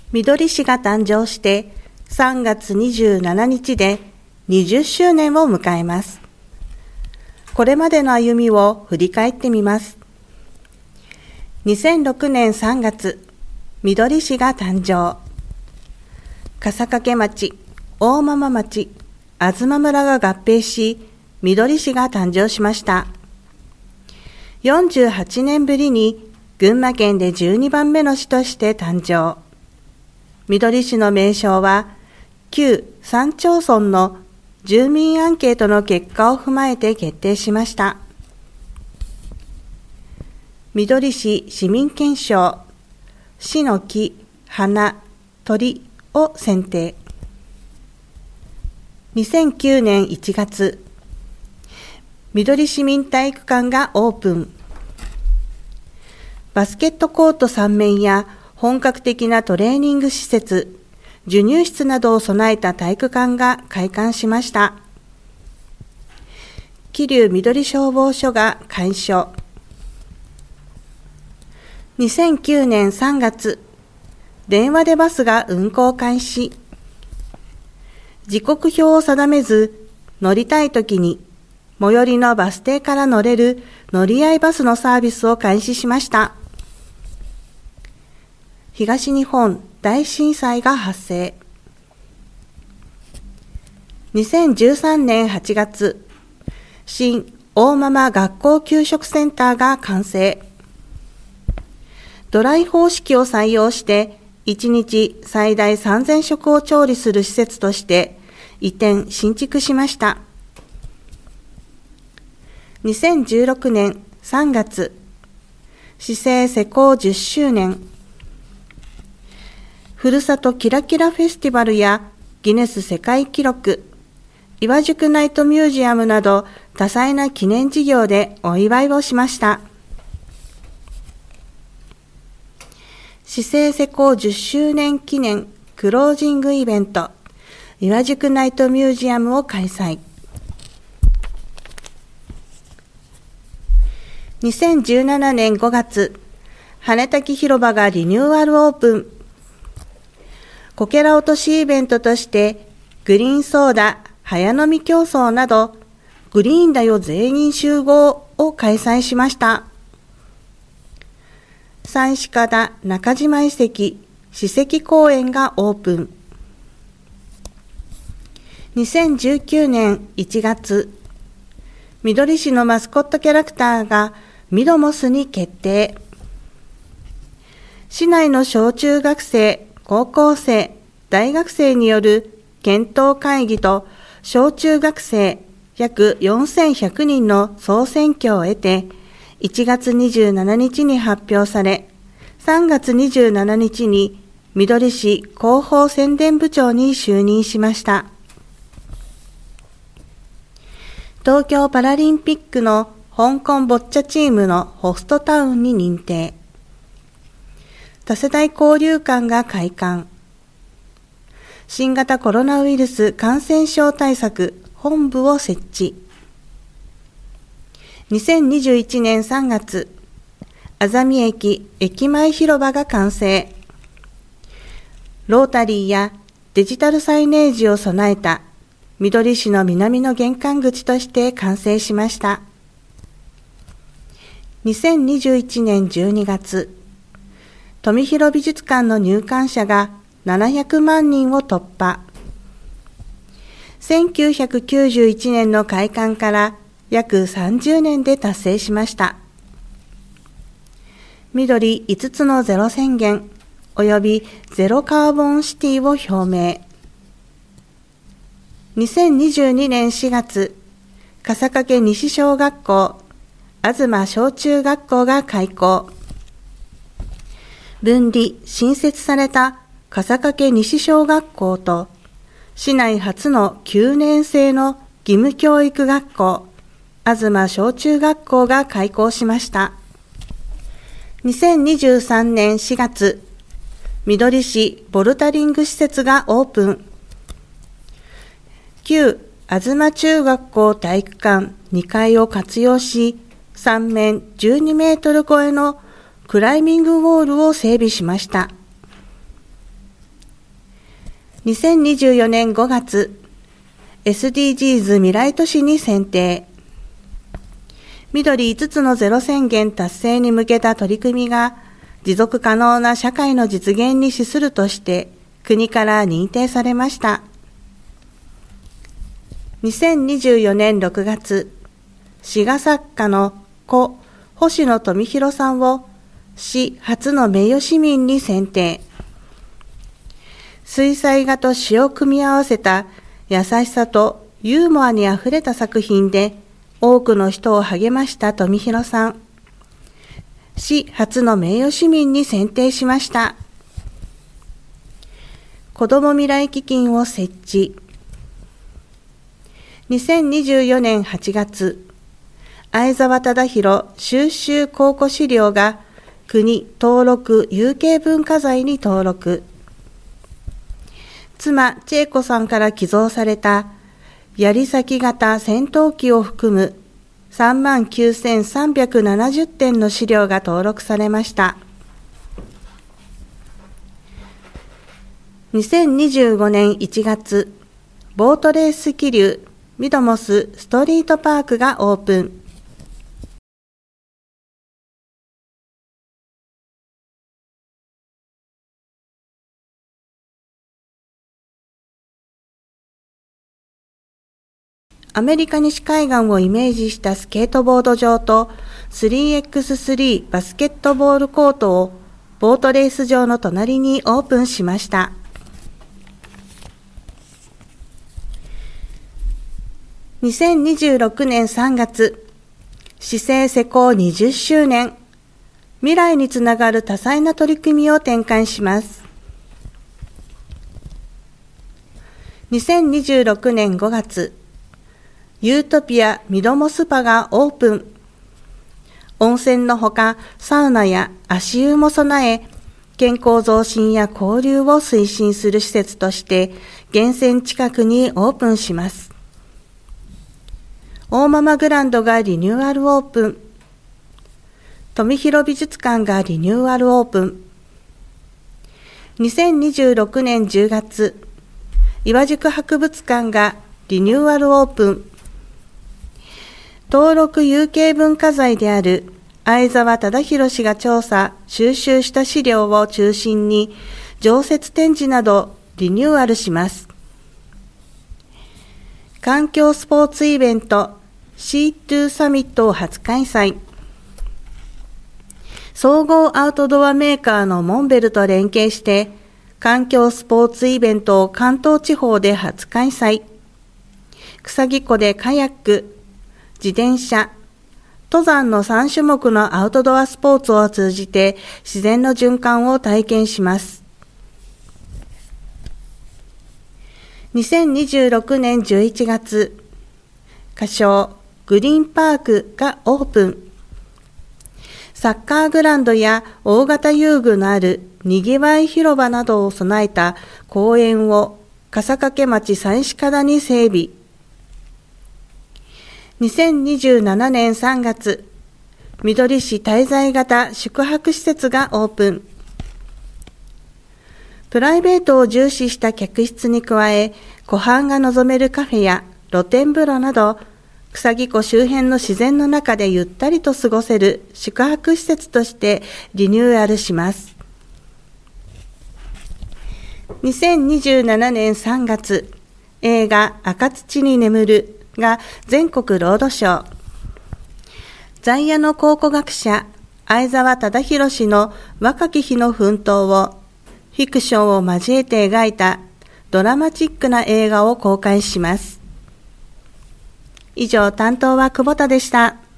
みどり市が誕生して3月27日で20周年を迎えます。これまでの歩みを振り返ってみます。2006年3月、みどり市が誕生。笠懸町、大間々町、東村が合併し、みどり市が誕生しました。48年ぶりに群馬県で12番目の市として誕生。みどり市の名称は、旧3町村の住民アンケートの結果を踏まえて決定しました。みどり市市民憲章、市の木、花、鳥を選定。2009年1月、みどり市民体育館がオープン。バスケットコート3面や本格的なトレーニング施設、授乳室などを備えた体育館が開館しました。桐生みどり消防署が開所。2009年3月、電話でバスが運行開始。時刻表を定めず、乗りたいときに最寄りのバス停から乗れる乗り合いバスのサービスを開始しました。東日本大震災が発生。2013年8月、新大間々学校給食センターが完成。ドライ方式を採用して1日最大3000食を調理する施設として移転新築しました。2016年3月、市政施行10周年。ふるさとキラキラフェスティバルやギネス世界記録、岩宿ナイトミュージアムなど多彩な記念事業でお祝いをしました。市政施行10周年記念クロージングイベント、岩宿ナイトミュージアムを開催。2017年5月、羽滝広場がリニューアルオープン。こけら落としイベントとして、グリーンソーダ、早飲み競争など、グリーンだよ全員集合を開催しました。三鹿田中島遺跡史跡公園がオープン。2019年1月、みどり市のマスコットキャラクターがミドモスに決定。市内の小中学生、高校生、大学生による検討会議と小中学生約4100人の総選挙を得て1月27日に発表され、3月27日にみどり市広報宣伝部長に就任しました。東京パラリンピックの香港ボッチャチームのホストタウンに認定。多世代交流館が開館。新型コロナウイルス感染症対策本部を設置。2021年3月、あざみ駅駅前広場が完成。ロータリーやデジタルサイネージを備えたみどり市の南の玄関口として完成しました。2021年12月、富広美術館の入館者が700万人を突破。1991年の開館から約30年で達成しました。緑5つのゼロ宣言及びゼロカーボンシティを表明。2022年4月、笠懸西小学校、東小中学校が開校。分離・新設された笠懸西小学校と、市内初の9年制の義務教育学校、東小中学校が開校しました。2023年4月、みどり市ボルダリング施設がオープン。旧東中学校体育館2階を活用し、3面12メートル超えのクライミングウォールを整備しました。 2024年5月、SDGs 未来都市に選定。緑5つのゼロ宣言達成に向けた取り組みが持続可能な社会の実現に資するとして国から認定されました。2024年6月、詩画作家の故星野富弘さんを市初の名誉市民に選定。水彩画と詩を組み合わせた優しさとユーモアにあふれた作品で多くの人を励ました富弘さん。市初の名誉市民に選定しました。子ども未来基金を設置。2024年8月、相沢忠弘収集考古資料が国登録有形文化財に登録。妻千恵子さんから寄贈された槍先型戦闘機を含む39,370点の資料が登録されました。2025年1月、ボートレース気流ミドモスストリートパークがオープン。アメリカ西海岸をイメージしたスケートボード場と 3x3 バスケットボールコートをボートレース場の隣にオープンしました。2026年3月、市政施行20周年、未来につながる多彩な取り組みを展開します。2026年5月、ユートピアミドモスパがオープン。温泉のほかサウナや足湯も備え、健康増進や交流を推進する施設として源泉近くにオープンします。大ママグランドがリニューアルオープン。富弘美術館がリニューアルオープン。2026年10月、岩宿博物館がリニューアルオープン。登録有形文化財である相沢忠弘氏が調査・収集した資料を中心に常設展示などリニューアルします。環境スポーツイベント C2 サミットを初開催。総合アウトドアメーカーのモンベルと連携して環境スポーツイベントを関東地方で初開催。草木湖でカヤック、自転車、登山の3種目のアウトドアスポーツを通じて自然の循環を体験します。2026年11月、仮称グリーンパークがオープン。サッカーグラウンドや大型遊具のあるにぎわい広場などを備えた公園を笠懸町西鹿に整備。2027年3月、みどり市滞在型宿泊施設がオープン。プライベートを重視した客室に加え、湖畔が望めるカフェや露天風呂など、草木湖周辺の自然の中でゆったりと過ごせる宿泊施設としてリニューアルします。2027年3月、映画赤土に眠るが全国ロードショー。在野の考古学者相沢忠弘氏の若き日の奮闘をフィクションを交えて描いたドラマチックな映画を公開します。以上、担当は久保田でした。